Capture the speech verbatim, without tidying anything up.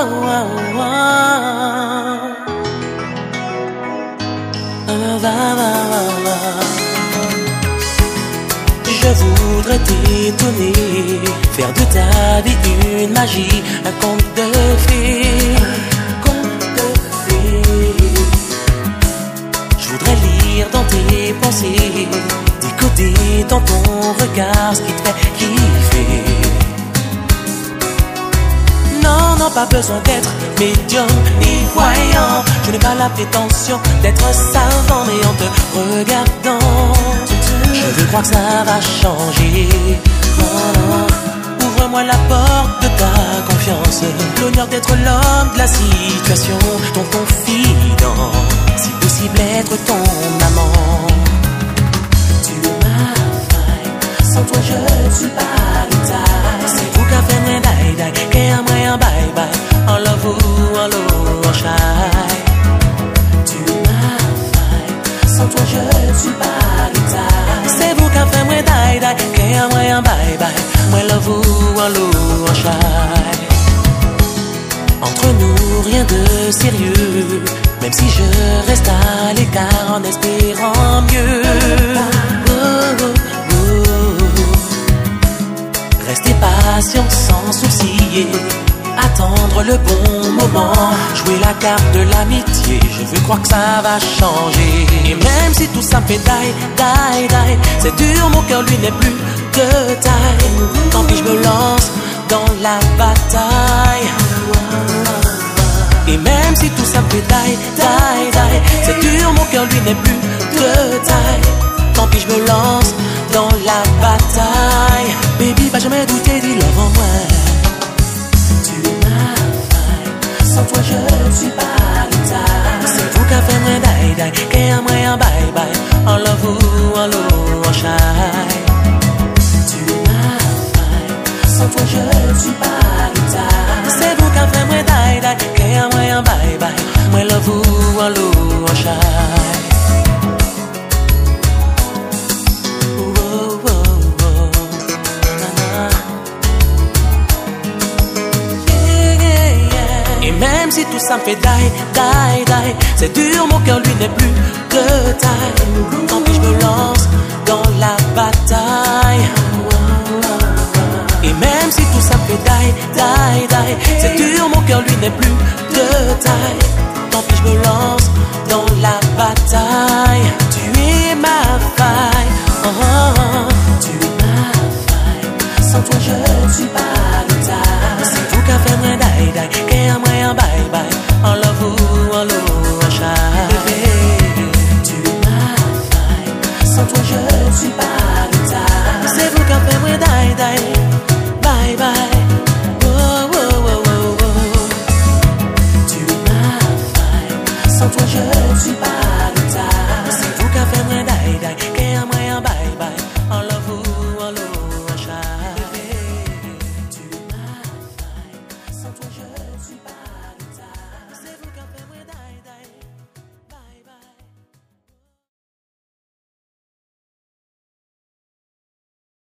Je voudrais t'étonner, faire de ta vie une magie, un conte de fées, un conte de fées. Je voudrais lire dans tes pensées, décoder dans ton regard ce qui te fait kiffer. Non, non, pas besoin d'être médium ni voyant. Je n'ai pas la prétention d'être savant, mais en te regardant, je veux croire que ça va changer. Oh, ouvre-moi la porte de ta confiance, l'honneur d'être l'homme de la situation, ton confident, si possible être ton amant. Tu es ma faille, sans toi je ne suis pas de taille. C'est vous qui fait moins d'aïe d'aïe, qui a moins bye bye, en love ou en low, en shy. Tu es ma faille, sans toi je ne suis pas de taille. C'est vous qui fait moins d'aïe d'aïe, qui a moins bye bye, moins love ou en low, en shy. Entre nous rien de sérieux, même si je reste à l'écart en espérant mieux. Oh, oh, oh. Rester patient sans sourciller, attendre le bon moment, jouer la carte de l'amitié. Je veux croire que ça va changer. Et même si tout ça me fait die, die, die, c'est dur, mon cœur lui n'est plus de taille. Tant pis, je me lance dans la bataille. Et même si tout ça me fait die, die, die, c'est dur, mon cœur lui n'est plus de taille. Tant pis, je me lance dans la bataille. Baby, pas jamais douter du love en moi. Tu es ma faille, sans toi je ne suis pas de taille. C'est vous qui fait moins die, die, qui a moins bye bye, en love ou en low, en shy. Tu es ma faille, sans toi je ne suis pas de taille. C'est vous qui fait moins die, die, qui a moins bye bye, moins love ou en low, en shy. Même si tout ça me fait die, die, die, c'est dur, mon cœur lui n'est plus de taille. Tant pis, je me lance dans la bataille. Et même si tout ça me fait die, die, die, c'est dur, mon cœur lui n'est plus de taille. Tant pis, je me lance dans la bataille. Tu es ma faille, oh, oh, oh. Tu es ma faille, sans toi je ne suis pas de taille. C'est vous qui a fait moins die, die, qui a moins bye bye, en love ou en low, en shy. Tu es ma faille, sans toi je ne suis pas de taille. C'est vous qui a fait moins die, die, bye bye. Oh, oh, oh, oh, oh. Tu es ma faille, sans toi je ne suis pas